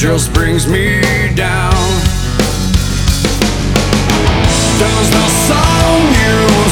just brings me down. Does the song you